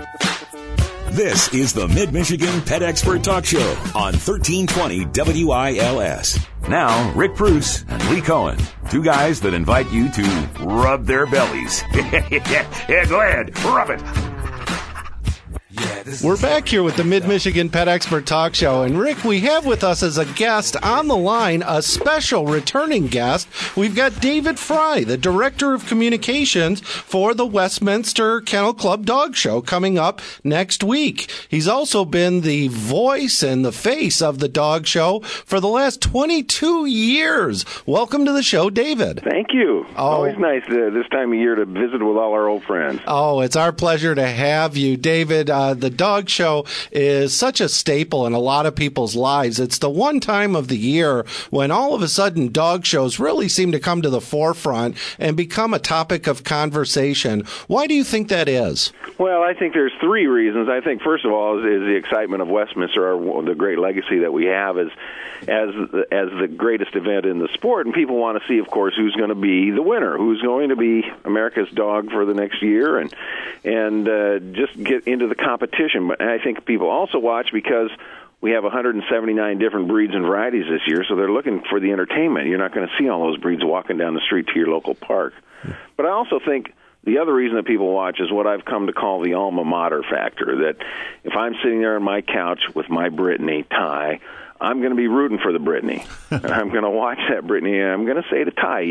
This is the Mid-Michigan Pet Expert Talk Show on 1320 WILS. Now, Rick Bruce and Lee Cohen, two guys that invite you to rub their bellies. Yeah, go ahead, rub it. We're back here with the Mid-Michigan Pet Expert Talk Show. And Rick, we have with us as a guest on the line, a special returning guest. We've got David Fry, the Director of Communications for the Westminster Kennel Club Dog Show coming up next week. He's also been the voice and the face of the dog show for the last 22 years. Welcome to the show, David. Thank you. Always nice this time of year to visit with all our old friends. Oh, it's our pleasure to have you, David. The dog show is such a staple in a lot of people's lives. It's the one time of the year when all of a sudden dog shows really seem to come to the forefront and become a topic of conversation. Why do you think that is? Well, I think there's three reasons. I think, first of all, is the excitement of Westminster, the great legacy that we have as the greatest event in the sport. And people want to see, of course, who's going to be the winner, who's going to be America's dog for the next year, and just get into the competition. But I think people also watch because we have 179 different breeds and varieties this year, so they're looking for the entertainment. You're not going to see all those breeds walking down the street to your local park. But I also think the other reason that people watch is what I've come to call the alma mater factor, that if I'm sitting there on my couch with my Brittany, Ty, I'm going to be rooting for the Brittany. And I'm going to watch that Brittany, and I'm going to say to Ty,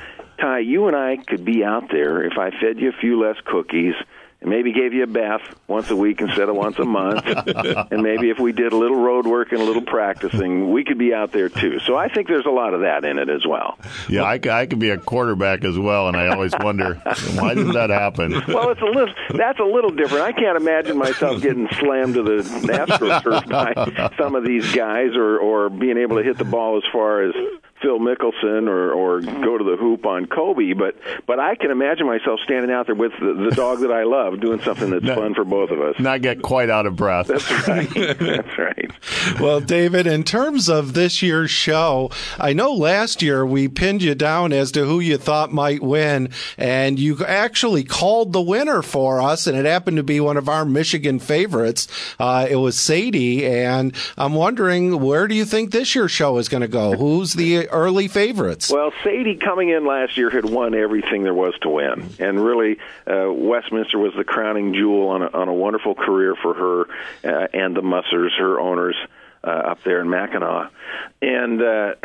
Ty, you and I could be out there if I fed you a few less cookies and maybe gave you a bath once a week instead of once a month. And maybe if we did a little road work and a little practicing, we could be out there too. So I think there's a lot of that in it as well. Yeah, I could be a quarterback as well, and I always wonder, why did that happen? Well, that's a little different. I can't imagine myself getting slammed to the AstroTurf by some of these guys or being able to hit the ball as far as Phil Mickelson or go to the hoop on Kobe, but I can imagine myself standing out there with the dog that I love, doing something that's fun for both of us. Not get quite out of breath. That's right. That's right. Well, David, in terms of this year's show, I know last year we pinned you down as to who you thought might win, and you actually called the winner for us, and it happened to be one of our Michigan favorites. It was Sadie, and I'm wondering, where do you think this year's show is going to go? Who's the early favorites? Well, Sadie coming in last year had won everything there was to win, and really Westminster was the crowning jewel on a wonderful career for her and the Mussers, her owners, up there in Mackinac. And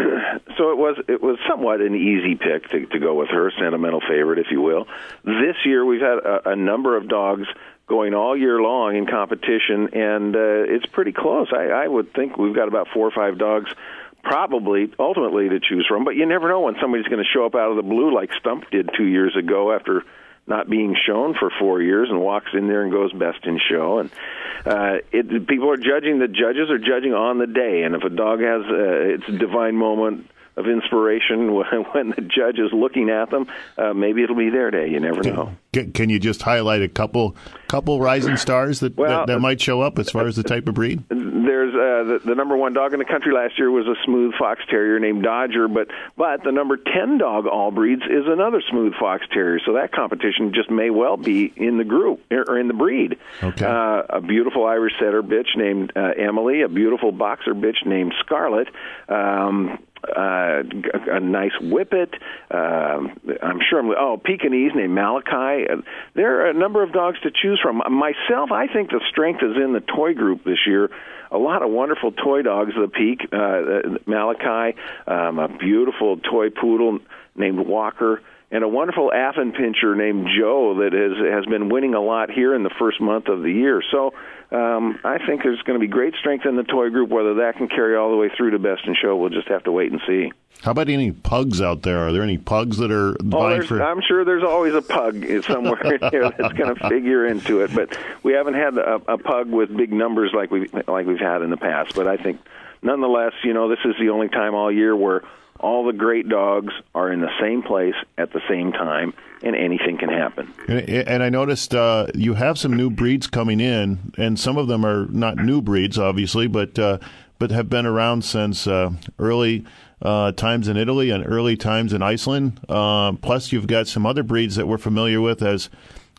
so it was somewhat an easy pick to go with her, sentimental favorite, if you will. This year we've had a number of dogs going all year long in competition, and it's pretty close. I would think we've got about 4 or 5 dogs probably ultimately to choose from, but you never know when somebody's going to show up out of the blue like Stump did 2 years ago after not being shown for 4 years and walks in there and goes best in show. And people are judging, the judges are judging on the day, and if a dog has its divine moment of inspiration when the judge is looking at them, maybe it'll be their day. You never know. Can you just highlight a couple rising stars that might show up as far as the type of breed? There's the number 1 dog in the country last year was a smooth fox terrier named Dodger, but the number 10 dog all breeds is another smooth fox terrier. So that competition just may well be in the group or in the breed. Okay. A beautiful Irish setter bitch named Emily, a beautiful boxer bitch named Scarlet. A nice whippet. I'm sure Pekingese named Malachi. There are a number of dogs to choose from. Myself, I think the strength is in the toy group this year. A lot of wonderful toy dogs. The Peak, Malachi, a beautiful toy poodle named Walker, and a wonderul Affenpinscher named Joe that has been winning a lot here in the first month of the year. So I think there's going to be great strength in the toy group. Whether that can carry all the way through to Best in Show, we'll just have to wait and see. How about any pugs out there? Are there any pugs that are vying for? I'm sure there's always a pug somewhere in here that's going to figure into it, but we haven't had a pug with big numbers like we've had in the past. But I think, nonetheless, this is the only time all year where all the great dogs are in the same place at the same time, and anything can happen. And I noticed you have some new breeds coming in, and some of them are not new breeds, obviously, but have been around since early times in Italy and early times in Iceland. Plus, you've got some other breeds that we're familiar with as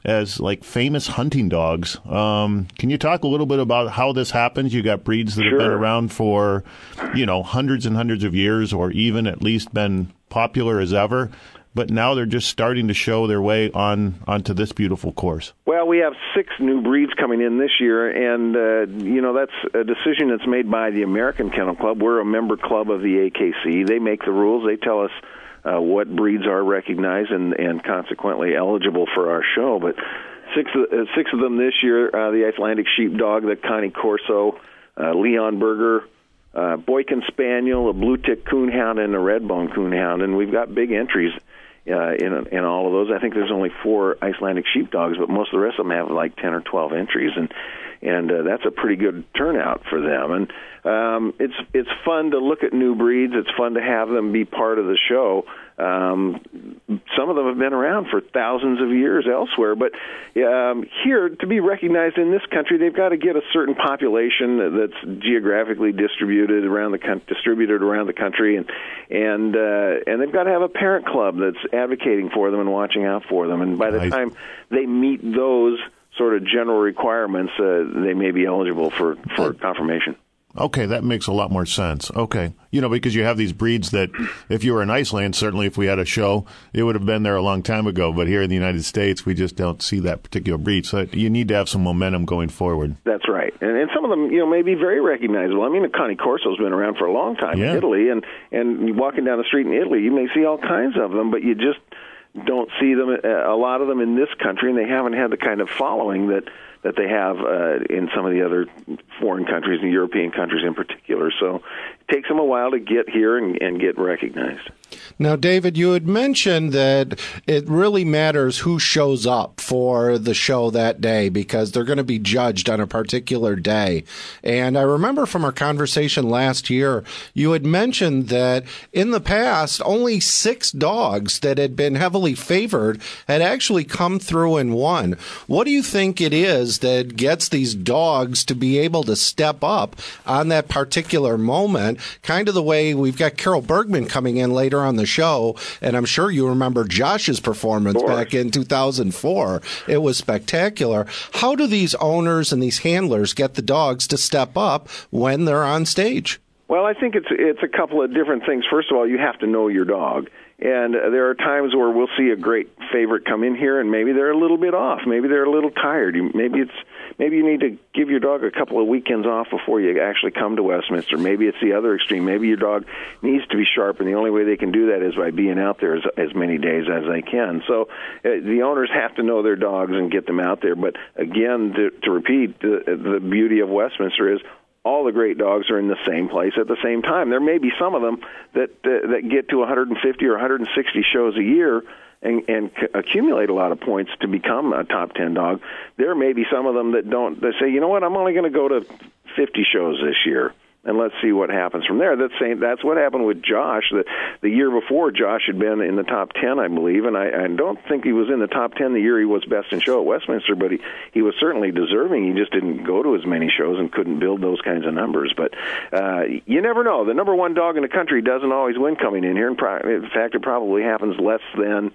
as like famous hunting dogs. Can you talk a little bit about how this happens? You got breeds that have been around for, hundreds and hundreds of years, or even at least been popular as ever, but now they're just starting to show their way onto this beautiful course. Well, we have 6 new breeds coming in this year, and, that's a decision that's made by the American Kennel Club. We're a member club of the AKC. They make the rules. They tell us what breeds are recognized and consequently eligible for our show. But six of them this year, the Icelandic Sheepdog, the Connie Corso, Leon Berger, Boykin Spaniel, a Blue Tick Coonhound, and a Red-Bone Coonhound. And we've got big entries in all of those. I think there's only 4 Icelandic Sheepdogs, but most of the rest of them have like 10 or 12 entries, and that's a pretty good turnout for them. And it's fun to look at new breeds. It's fun to have them be part of the show. Some of them have been around for thousands of years elsewhere, but here, to be recognized in this country, they've got to get a certain population that's geographically distributed around the country, and they've got to have a parent club that's advocating for them and watching out for them. And by the time they meet those sort of general requirements, they may be eligible for confirmation. Okay, that makes a lot more sense. Okay. Because you have these breeds that if you were in Iceland, certainly if we had a show, it would have been there a long time ago. But here in the United States, we just don't see that particular breed. So you need to have some momentum going forward. That's right. And some of them, may be very recognizable. I mean, the Connie Corso's been around for a long time in Italy. And walking down the street in Italy, you may see all kinds of them, but you just don't see them, a lot of them in this country, and they haven't had the kind of following that they have in some of the other foreign countries, and European countries in particular. So it takes them a while to get here and get recognized. Now, David, you had mentioned that it really matters who shows up for the show that day because they're going to be judged on a particular day. And I remember from our conversation last year, you had mentioned that in the past, only 6 dogs that had been heavily favored had actually come through and won. What do you think it is that gets these dogs to be able to step up on that particular moment, kind of the way we've got Carol Bergman coming in later on the show, and I'm sure you remember Josh's performance back in 2004. It was spectacular. How do these owners and these handlers get the dogs to step up when they're on stage? Well, I think it's a couple of different things. First of all, you have to know your dog. And there are times where we'll see a great favorite come in here, and maybe they're a little bit off. Maybe they're a little tired. Maybe you need to give your dog a couple of weekends off before you actually come to Westminster. Maybe it's the other extreme. Maybe your dog needs to be sharp, and the only way they can do that is by being out there as many days as they can. So the owners have to know their dogs and get them out there. But again, to repeat, the beauty of Westminster is all the great dogs are in the same place at the same time. There may be some of them that get to 150 or 160 shows a year and accumulate a lot of points to become a top 10 dog. There may be some of them that don't. They say, you know what, I'm only going to go to 50 shows this year, and let's see what happens from there. That's what happened with Josh. The year before, Josh had been in the top 10, I believe, and I don't think he was in the top 10 the year he was best in show at Westminster, but he was certainly deserving. He just didn't go to as many shows and couldn't build those kinds of numbers. But you never know. The number 1 dog in the country doesn't always win coming in here. In fact, it probably happens less than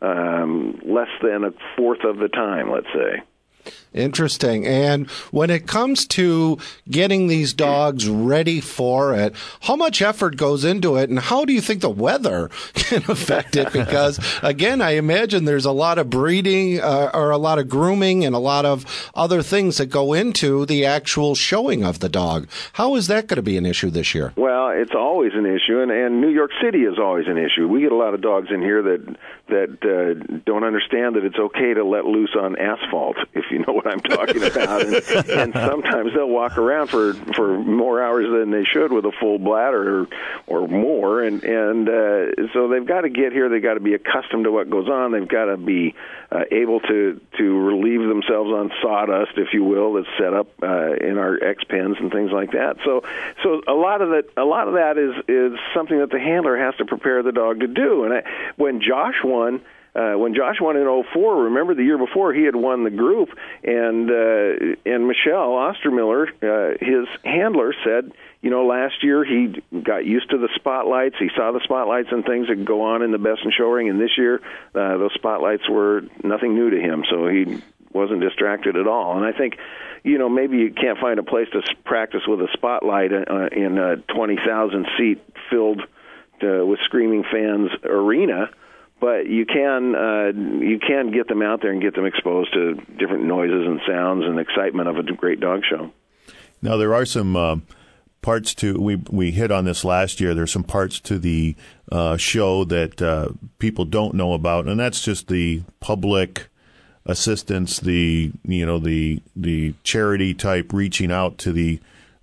a fourth of the time, let's say. Interesting. And when it comes to getting these dogs ready for it, how much effort goes into it, and how do you think the weather can affect it? Because, again, I imagine there's a lot of breeding or a lot of grooming and a lot of other things that go into the actual showing of the dog. How is that going to be an issue this year? Well, it's always an issue, and New York City is always an issue. We get a lot of dogs in here that don't understand that it's okay to let loose on asphalt, if you know what I'm talking about. And sometimes they'll walk around for more hours than they should with a full bladder or more. And so they've got to get here. They've got to be accustomed to what goes on. They've got to be able to relieve themselves on sawdust, if you will, that's set up in our X pens and things like that. So a lot of that is something that the handler has to prepare the dog to do. And when Josh won, when Josh won in 2004, remember the year before he had won the group, and Michelle Ostermiller, his handler, said, last year he got used to the spotlights. He saw the spotlights and things that go on in the Best in Show ring, and this year those spotlights were nothing new to him, so he wasn't distracted at all. And I think, maybe you can't find a place to practice with a spotlight in a 20,000-seat filled with screaming fans arena, but you can get them out there and get them exposed to different noises and sounds and excitement of a great dog show. Now, there are some parts to, we hit on this last year, there's some parts to the show that people don't know about, and that's just the public assistance, the charity type reaching out to the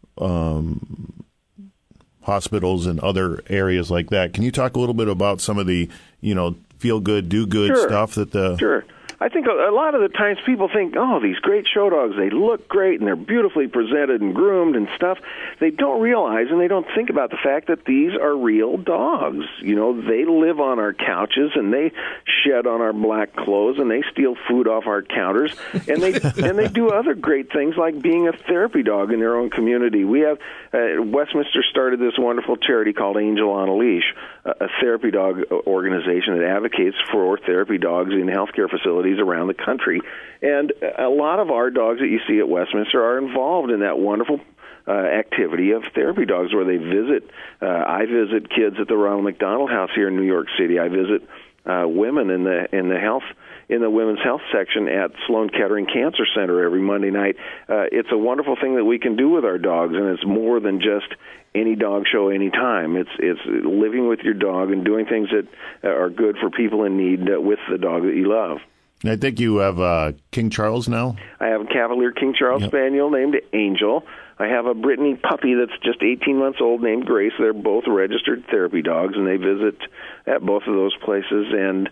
hospitals and other areas like that. Can you talk a little bit about some of the, feel good, do good stuff that the... Sure. I think a lot of the times people think, these great show dogs, they look great and they're beautifully presented and groomed and stuff. They don't realize and they don't think about the fact that these are real dogs. They live on our couches and they shed on our black clothes and they steal food off our counters and they do other great things like being a therapy dog in their own community. We have Westminster started this wonderful charity called Angel on a Leash, a therapy dog organization that advocates for therapy dogs in healthcare facilities around the country. And a lot of our dogs that you see at Westminster are involved in that wonderful activity of therapy dogs where they visit. I visit kids at the Ronald McDonald House here in New York City. I visit women in the women's health section at Sloan Kettering Cancer Center every Monday night. It's a wonderful thing that we can do with our dogs, and it's more than just any dog show anytime. It's living with your dog and doing things that are good for people in need with the dog that you love. I think you have King Charles now? I have a Cavalier King Charles Spaniel named Angel. I have a Brittany puppy that's just 18 months old named Grace. They're both registered therapy dogs, and they visit at both of those places. And,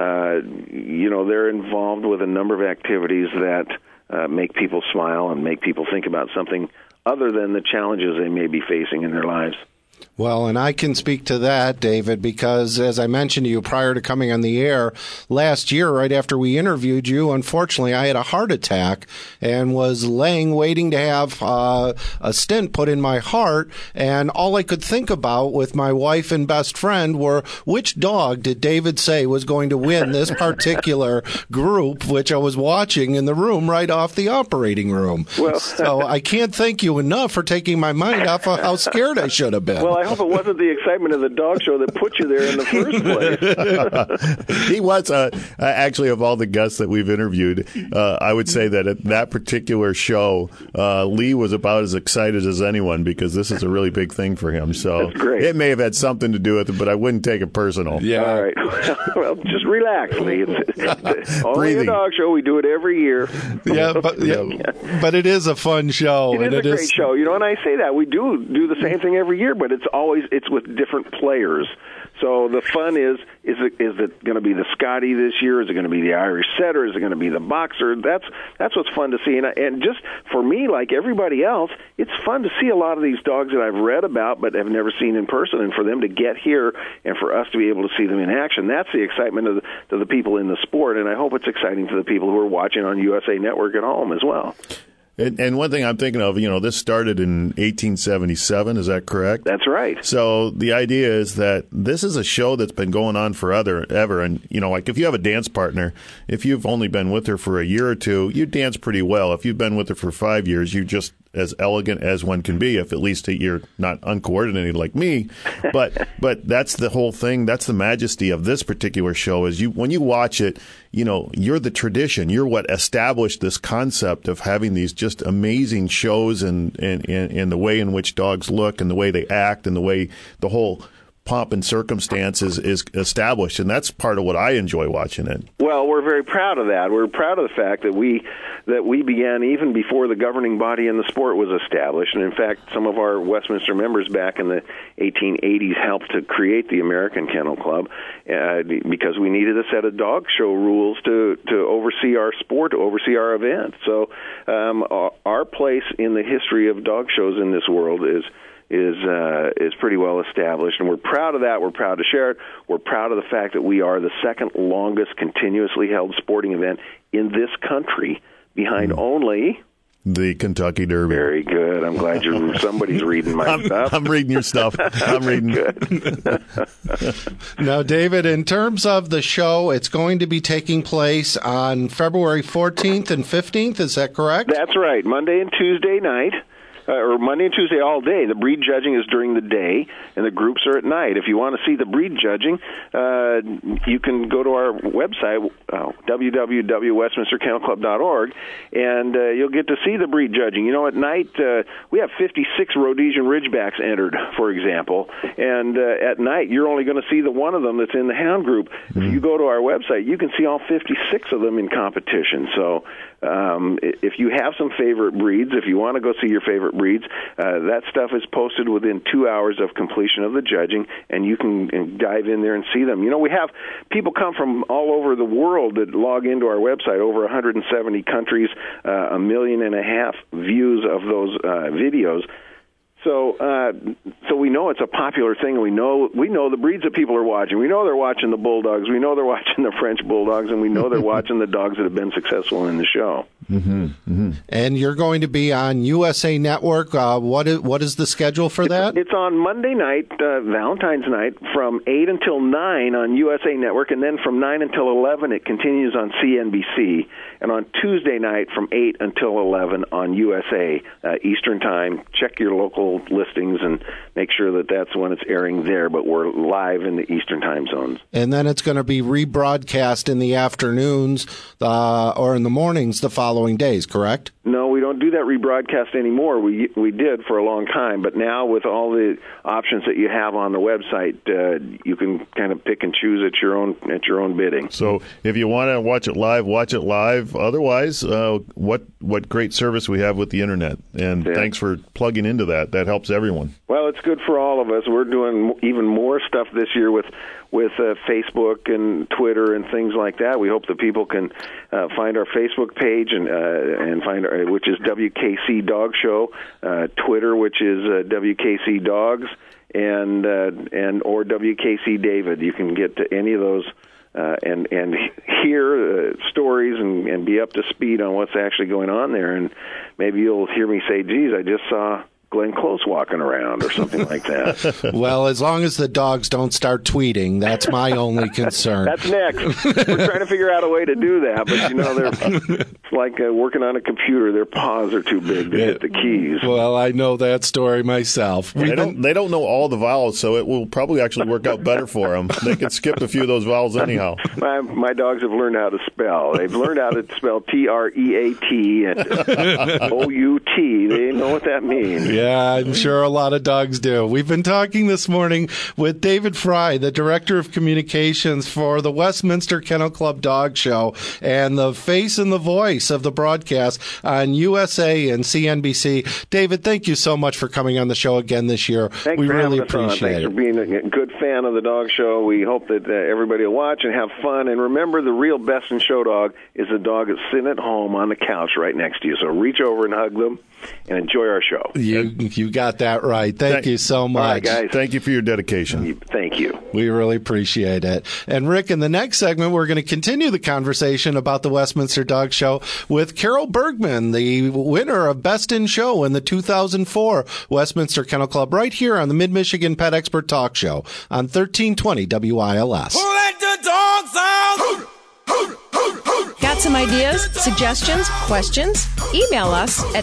they're involved with a number of activities that make people smile and make people think about something other than the challenges they may be facing in their lives. Well, and I can speak to that, David, because as I mentioned to you prior to coming on the air, last year, right after we interviewed you, unfortunately, I had a heart attack and was waiting to have a stent put in my heart. And all I could think about with my wife and best friend were which dog did David say was going to win this particular group, which I was watching in the room right off the operating room. Well, so I can't thank you enough for taking my mind off of how scared I should have been. Well, I hope it wasn't the excitement of the dog show that put you there in the first place. He was, actually, of all the guests that we've interviewed, I would say that at that particular show, Lee was about as excited as anyone because this is a really big thing for him. So that's great. It may have had something to do with it, but I wouldn't take it personal. Yeah. All right. Well, just relax, Lee. It's only a dog show. We do it every year. But it is a fun show. It is a great show. And I say that. We do the same thing every year, but it's with different players. So the fun is it going to be the Scotty this year? Is it going to be the Irish Setter? Is it going to be the Boxer? That's what's fun to see. And just for me, like everybody else, it's fun to see a lot of these dogs that I've read about but have never seen in person, and for them to get here and for us to be able to see them in action. That's the excitement to the people in the sport, and I hope it's exciting to the people who are watching on USA Network at home as well. And one thing I'm thinking of, this started in 1877, is that correct? That's right. So the idea is that this is a show that's been going on forever. And, like if you have a dance partner, if you've only been with her for a year or two, you dance pretty well. If you've been with her for 5 years, you're just as elegant as one can be, if at least you're not uncoordinated like me. But that's the whole thing. That's the majesty of this particular show is when you watch it, you're the tradition. You're what established this concept of having these just amazing shows and the way in which dogs look and the way they act and the way the whole pomp and circumstances is established, and that's part of what I enjoy watching it. Well, we're very proud of that. We're proud of the fact that we began even before the governing body in the sport was established, and in fact, some of our Westminster members back in the 1880s helped to create the American Kennel Club because we needed a set of dog show rules to oversee our sport, to oversee our event. So our place in the history of dog shows in this world is is pretty well established, and we're proud of that. We're proud to share it. We're proud of the fact that we are the second longest continuously held sporting event in this country, behind only the Kentucky Derby. Very good. I'm glad somebody's reading my stuff. I'm reading your stuff. I'm reading. Good. Now, David, in terms of the show, it's going to be taking place on February 14th and 15th. Is that correct? That's right. Monday and Tuesday night. Or Monday and Tuesday all day. The breed judging is during the day, and the groups are at night. If you want to see the breed judging, you can go to our website, www.westminsterkennelclub.org, and you'll get to see the breed judging. You know, at night, we have 56 Rhodesian Ridgebacks entered, for example, and at night, you're only going to see the one of them that's in the hound group. If you go to our website, you can see all 56 of them in competition. So if you have some favorite breeds, if you want to go see your favorite breeds, that stuff is posted within 2 hours of completion of the judging, and you can dive in there and see them. You know, we have people come from all over the world that log into our website, over 170 countries, 1.5 million views of those videos. So we know it's a popular thing, and we know the breeds that people are watching. We know they're watching the Bulldogs. We know they're watching the French Bulldogs, and we know they're watching the dogs that have been successful in the show. Mm-hmm, mm-hmm. And you're going to be on USA Network. What is the schedule for that? It's on Monday night, Valentine's night, from 8 until 9 on USA Network, and then from 9 until 11 it continues on CNBC, and on Tuesday night from 8 until 11 on USA Eastern Time. Check your local listings and make sure that that's when it's airing there, but we're live in the Eastern Time zones. And then it's going to be rebroadcast in the afternoons or in the mornings the following days, correct? No, we don't do that rebroadcast anymore. We did for a long time, but now with all the options that you have on the website, you can kind of pick and choose at your own bidding. So if you want to watch it live, watch it live. Otherwise, what great service we have with the internet, and thanks for plugging into that. That helps everyone. Well, it's good for all of us. We're doing even more stuff this year with Facebook and Twitter and things like that. We hope that people can find our Facebook page and find which is WKC Dog Show, Twitter, which is WKC Dogs, and or WKC David. You can get to any of those and hear stories and be up to speed on what's actually going on there. And maybe you'll hear me say, "Geez, I just saw Glenn Close walking around," or something like that. Well, as long as the dogs don't start tweeting, that's my only concern. That's next. We're trying to figure out a way to do that, but it's like working on a computer. Their paws are too big to hit the keys. Well, I know that story myself. They don't know all the vowels, so it will probably actually work out better for them. They can skip a few of those vowels anyhow. My dogs have learned how to spell. They've learned how to spell TREAT and OUT. They know what that means. Yeah, I'm sure a lot of dogs do. We've been talking this morning with David Fry, the Director of Communications for the Westminster Kennel Club Dog Show, and the face and the voice of the broadcast on USA and CNBC. David, thank you so much for coming on the show again this year. Thanks we for really having us on. appreciate Thanks it. for being a good fan of the dog show. We hope that everybody will watch and have fun. And remember, the real best in show dog is a dog that's sitting at home on the couch right next to you. So reach over and hug them and enjoy our show. You got that right. Thank you so much. All right, guys. Thank you for your dedication. Thank you. We really appreciate it. And Rick, in the next segment, we're going to continue the conversation about the Westminster Dog Show with Carol Bergman, the winner of Best in Show in the 2004 Westminster Kennel Club, right here on the Mid-Michigan Pet Expert Talk Show on 1320 WILS. Let the dogs out! Got some ideas, suggestions, questions? Email us at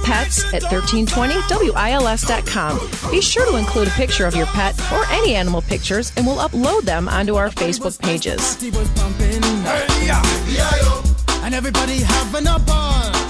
mmpets@1320wils.com. Be sure to include a picture of your pet or any animal pictures, and we'll upload them onto our Facebook pages. And everybody having a ball.